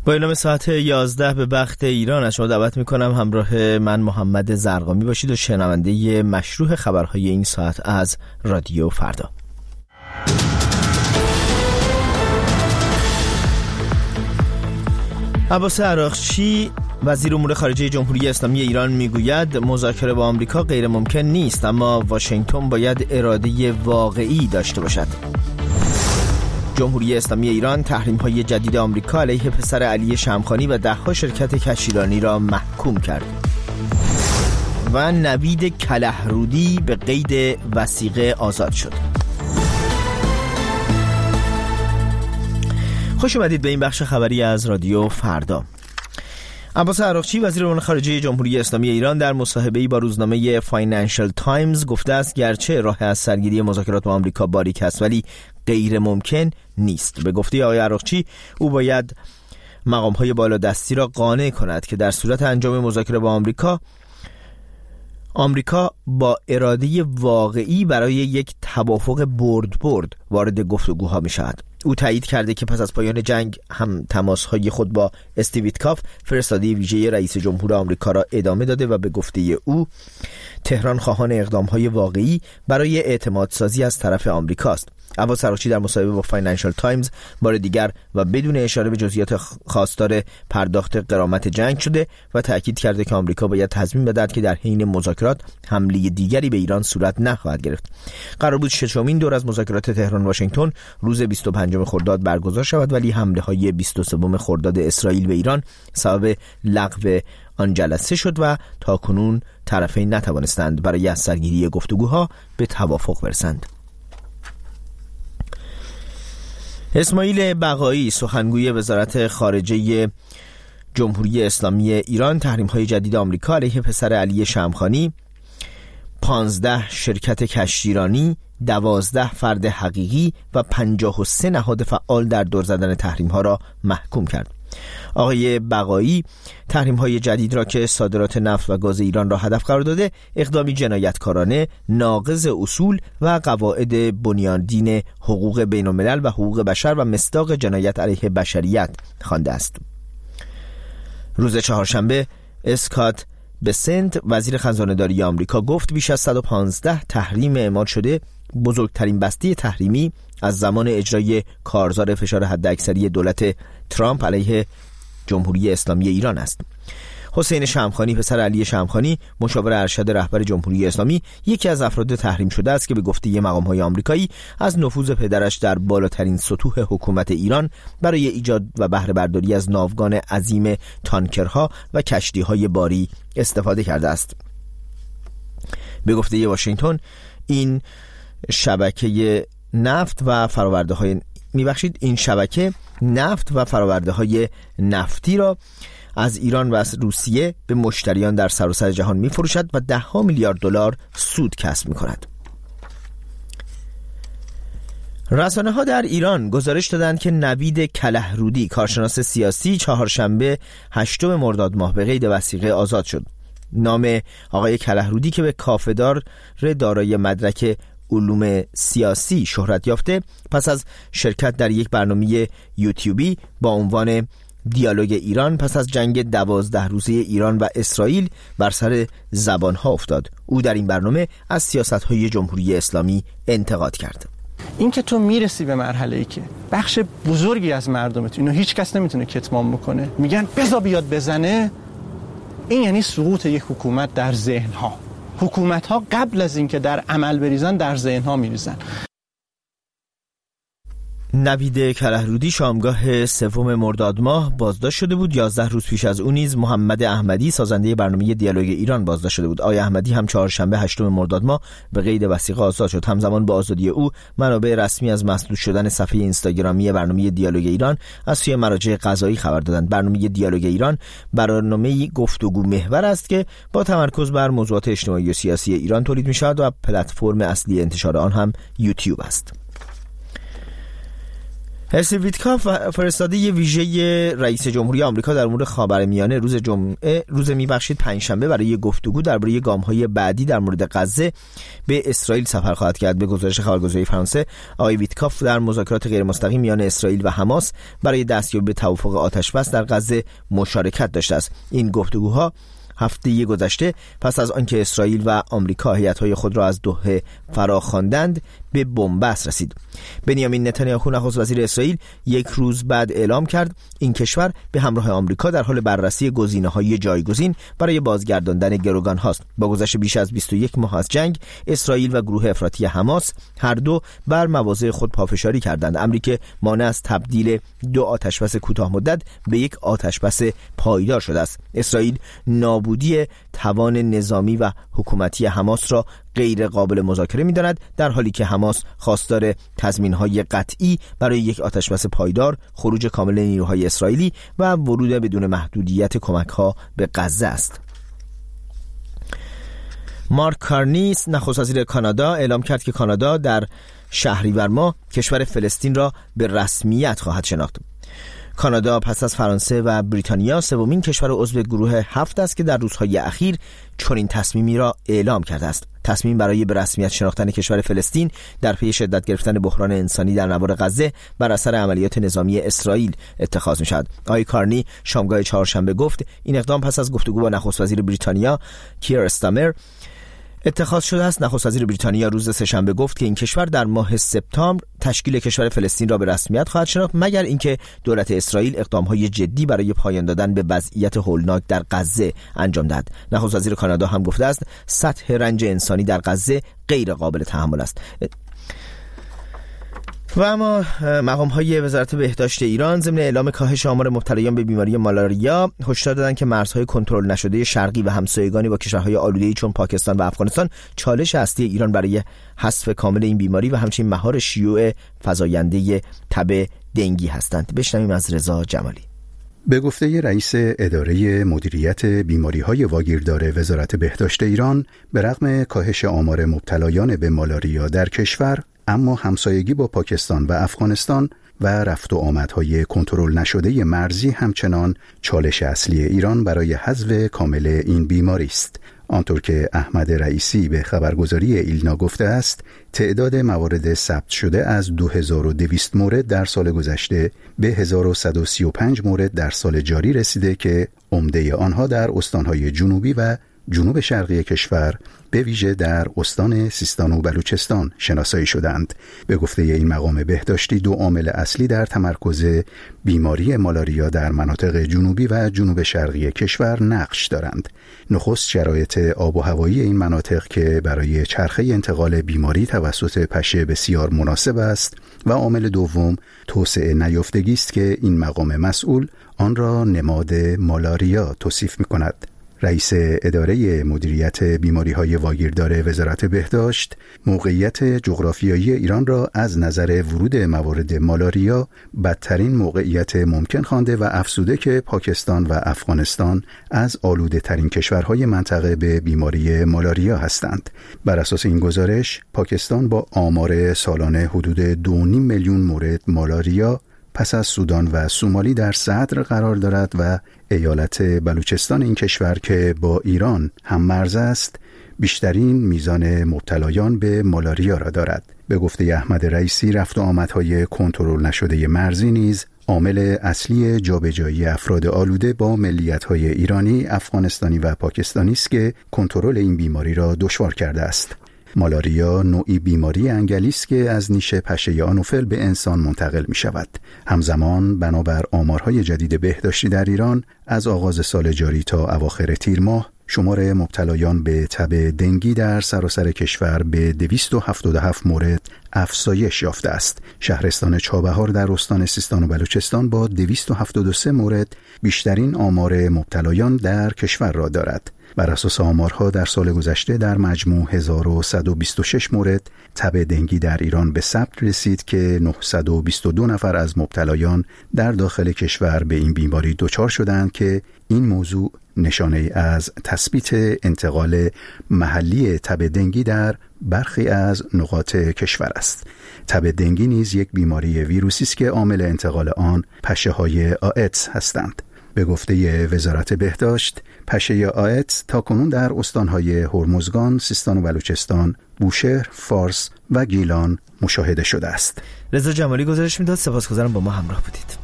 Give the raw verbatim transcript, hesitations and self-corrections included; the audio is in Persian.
با اعلام ساعت یازده به وقت ایران از شما دعوت میکنم همراه من محمد زرقامی باشید و شنونده مشروع خبرهای این ساعت از رادیو فردا. عباس عراقچی وزیر امور خارجه جمهوری اسلامی ایران میگوید مذاکره با آمریکا غیر ممکن نیست، اما واشنگتن باید اراده واقعی داشته باشد. جمهوری اسلامی ایران تحریم‌های جدید آمریکا علیه پسر علی شمخانی و ده‌ها شرکت کشتیرانی را محکوم کرد. و نوید کلهرودی به قید وثیقه آزاد شد. خوش اومدید به این بخش خبری از رادیو فردا. عباس عراقچی وزیر امور خارجه جمهوری اسلامی ایران در مصاحبه‌ای با روزنامه فاینانشل تایمز گفته است گرچه راه از سرگیری مذاکرات با آمریکا باریک است ولی غیر ممکن نیست. به گفته آقای عراقچی او باید مقام‌های بالادستی را قانع کند که در صورت انجام مذاکره با آمریکا آمریکا با اراده واقعی برای یک توافق برد برد وارد گفتگوها می شود. او تایید کرده که پس از پایان جنگ هم تماس‌های خود با استیو ویتکاف فرستاده ویژه رئیس جمهور آمریکا را ادامه داده و به گفته او تهران خواهان اقدام‌های واقعی برای اعتماد سازی از طرف آمریکاست. عباس عراقچی در مصاحبه با فاینانشل تایمز بار دیگر و بدون اشاره به جزئیات خواستار پرداخت غرامت جنگ شده و تأکید کرده که آمریکا باید تضمین بدهد که در حین مذاکرات حمله دیگری به ایران صورت نخواهد گرفت. قرار بود ششمین دور از مذاکرات تهران واشنگتن روز بیست و پنجم خرداد برگزار شود، ولی حمله های بیست و سوم خرداد اسرائیل به ایران سبب لغو آن جلسه شد و تاکنون طرفین نتوانستند برای از سرگیری گفتگوها به توافق برسند. اسماعیل بقایی سخنگوی وزارت خارجه جمهوری اسلامی ایران تحریم‌های جدید آمریکا علیه پسر علی شمخانی، پانزده شرکت کشتیرانی، دوازده فرد حقیقی و پنجاه و سه نهاد فعال در دور زدن تحریم‌ها را محکوم کرد. آقای بقایی تحریم‌های جدید را که صادرات نفت و گاز ایران را هدف قرار داده اقدامی جنایتکارانه، ناقض اصول و قواعد بنیادین حقوق بین‌الملل و حقوق بشر و مصداق جنایت علیه بشریت خوانده است. روز چهارشنبه اسکات بسنت وزیر خزانه‌داری آمریکا گفت بیش از صد و پانزده تحریم اعمال شده بزرگترین بسته تحریمی از زمان اجرای کارزار فشار حداکثری دولت ترامپ علیه جمهوری اسلامی ایران است. حسین شمخانی پسر علی شمخانی مشاور ارشد رهبر جمهوری اسلامی یکی از افراد تحریم شده است که به گفته مقام‌های آمریکایی از نفوذ پدرش در بالاترین سطوح حکومت ایران برای ایجاد و بهره برداری از ناوگان عظیم تانکرها و کشتی‌های باری استفاده کرده است. به گفته واشنگتن این شبکه نفت و فرآورده‌های میبخشید این شبکه نفت و فرآورده‌های نفتی را از ایران و از روسیه به مشتریان در سراسر جهان میفروشد و ده ها میلیارد دلار سود کسب میکند. رسانه ها در ایران گزارش دادند که نوید کلهرودی کارشناس سیاسی چهارشنبه هشتم مرداد ماه به قید وثیقه آزاد شد. نام آقای کلهرودی که به کافه‌دار دارای مدرک علوم سیاسی شهرت یافته پس از شرکت در یک برنامه یوتیوبی با عنوان دیالوگ ایران پس از جنگ دوازده روزه ایران و اسرائیل بر سر زبانها افتاد. او در این برنامه از سیاست‌های جمهوری اسلامی انتقاد کرد. این که تو میرسی به مرحله‌ای که بخش بزرگی از مردمت اینو هیچ کس نمیتونه کتمان بکنه، میگن بذار بیاد بزنه، این یعنی سقوط یک حکومت در ذهن‌ها. حکومت‌ها قبل از اینکه در عمل بریزن در ذهن‌ها میریزن. نوید کلهرودی شامگاه سوم مرداد ماه بازداشت شده بود. یازده روز پیش از اون نیز محمد احمدی سازنده برنامه دیالوگ ایران بازداشت شده بود. آقای احمدی هم چهارشنبه هشتم مرداد ماه به قید وثیقه آزاد شد. همزمان با آزادی او منابع رسمی از مسدود شدن صفحه اینستاگرامی برنامه دیالوگ ایران از سوی مراجع قضایی خبر دادند. برنامه دیالوگ ایران برنامه‌ای گفتگو محور است که با تمرکز بر موضوعات اجتماعی و سیاسی ایران تولید می‌شود و پلتفرم اصلی انتشار آن هم یوتیوب است. هرسی ویتکاف فرستاده ویژه رئیس جمهوری آمریکا در امور خاورمیانه روز جمعه روز میبخشید پنجشنبه برای گفتگو درباره گام‌های بعدی در مورد غزه به اسرائیل سفر خواهد کرد. به گزارش خبرگزاری فرانسه، آقای ویتکاف در مذاکرات غیرمستقیم میان اسرائیل و حماس برای دستیابی به توافق آتش‌بس در غزه مشارکت داشته است. این گفتگوها هفته گذشته پس از آنکه اسرائیل و آمریکا هیئت‌های خود را از دوحه فراخواندند به بنبست رسید. بنیامین نتانیاهو نخست وزیر اسرائیل یک روز بعد اعلام کرد این کشور به همراه آمریکا در حال بررسی گزینه‌های جایگزین برای بازگرداندن گروگان هاست. با گذشت بیش از بیست و یک ماه از جنگ، اسرائیل و گروه افراطی حماس هر دو بر مواضع خود پافشاری کردند، امری که مانع از تبدیل دو آتشبس کوتاه مدت به یک آتشبس پایدار شده است. اسرائیل نابودی توان نظامی و حکومتی حماس را غیر قابل مذاکره می‌داند، در حالی که حماس خواستار تضمین‌های قطعی برای یک آتشبس پایدار، خروج کامل نیروهای اسرائیلی و ورود بدون محدودیت کمک‌ها به غزه است. مارک کارنی نخست وزیر کانادا اعلام کرد که کانادا در شهریور ماه کشور فلسطین را به رسمیت خواهد شناخت. کانادا پس از فرانسه و بریتانیا سومین کشور عضو گروه هفت است که در روزهای اخیر چنین تصمیمی را اعلام کرده است. تصمیم برای به رسمیت شناختن کشور فلسطین در پی شدت گرفتن بحران انسانی در نوار غزه بر اثر عملیات نظامی اسرائیل اتخاذ می‌شود. آقای کارنی شامگاه چهارشنبه گفت این اقدام پس از گفتگو با نخست وزیر بریتانیا کیر استامر اتخاذ شده است. نخست وزیر بریتانیا روز سه‌شنبه گفت که این کشور در ماه سپتامبر تشکیل کشور فلسطین را به رسمیت خواهد شناخت، مگر اینکه دولت اسرائیل اقدام‌های جدی برای پایان دادن به وضعیت هولناک در غزه انجام دهد. نخست وزیر کانادا هم گفته است سطح رنج انسانی در غزه غیر قابل تحمل است. و اما مقام‌های وزارت بهداشت ایران ضمن اعلام کاهش آمار مبتلایان به بیماری مالاریا هشدار دادند که مرزهای کنترل نشده شرقی و همسایگانی با کشورهای آلوده‌ای چون پاکستان و افغانستان چالش اصلی ایران برای حذف کامل این بیماری و همچنین مهار شیوع فزاینده تب دنگی هستند. بشنویم از رضا جمالی. به گفته رئیس اداره مدیریت بیماری‌های واگیردار وزارت بهداشت ایران، به رغم کاهش آمار مبتلایان به مالاریا در کشور، اما همسایگی با پاکستان و افغانستان و رفت و آمدهای کنترل نشده مرزی همچنان چالش اصلی ایران برای حذف کامل این بیماری است. آنطور که احمد رئیسی به خبرگزاری ایلنا گفته است، تعداد موارد ثبت شده از دو هزار و دویست مورد در سال گذشته به هزار و صد و سی و پنج مورد در سال جاری رسیده که عمده آنها در استانهای جنوبی و جنوب شرقی کشور به ویژه در استان سیستان و بلوچستان شناسایی شدند. به گفته این مقام بهداشتی دو عامل اصلی در تمرکز بیماری مالاریا در مناطق جنوبی و جنوب شرقی کشور نقش دارند. نخست شرایط آب و هوایی این مناطق که برای چرخه انتقال بیماری توسط پشه بسیار مناسب است و عامل دوم توسعه نیافتگی است که این مقام مسئول آن را نماد مالاریا توصیف می‌کند. رئیس اداره مدیریت بیماری‌های واگیردار وزارت بهداشت موقعیت جغرافیایی ایران را از نظر ورود موارد مالاریا بدترین موقعیت ممکن خوانده و افزوده که پاکستان و افغانستان از آلوده ترین کشورهای منطقه به بیماری مالاریا هستند. بر اساس این گزارش، پاکستان با آمار سالانه حدود دو و نیم میلیون مورد مالاریا پس از سودان و سومالی در صدر قرار دارد و ایالت بلوچستان این کشور که با ایران هم مرز است بیشترین میزان مبتلایان به مالاریا را دارد. به گفته احمد رئیسی، رفت و آمدهای کنترل نشده مرزی نیز عامل اصلی جابجایی افراد آلوده با ملیت‌های ایرانی، افغانستانی و پاکستانی است که کنترل این بیماری را دشوار کرده است. مالاریا نوعی بیماری انگلی است که از نیش پشه آنوفل به انسان منتقل می شود. همزمان بنابر آمارهای جدید بهداشتی در ایران از آغاز سال جاری تا اواخر تیر ماه شمار مبتلایان به تب دنگی در سراسر کشور به دویست و هفتاد و هفت مورد افزایش یافته است. شهرستان چابهار در استان سیستان و بلوچستان با دویست و هفتاد و سه مورد بیشترین آمار مبتلایان در کشور را دارد. بر اساس آمارها در سال گذشته در مجموع هزار و صد و بیست و شش مورد تب دنگی در ایران به ثبت رسید که نهصد و بیست و دو نفر از مبتلایان در داخل کشور به این بیماری دچار شدند که این موضوع نشانه از تثبیت انتقال محلی تب دنگی در برخی از نقاط کشور است. تب دنگی نیز یک بیماری ویروسی است که عامل انتقال آن پشه‌های آیدز هستند. به گفته وزارت بهداشت، پشه آیدز تاکنون در استانهای هرمزگان، سیستان و بلوچستان، بوشهر، فارس و گیلان مشاهده شده است. رضا جمالی گزارش میداد. سپاسگزارم با ما همراه بودید.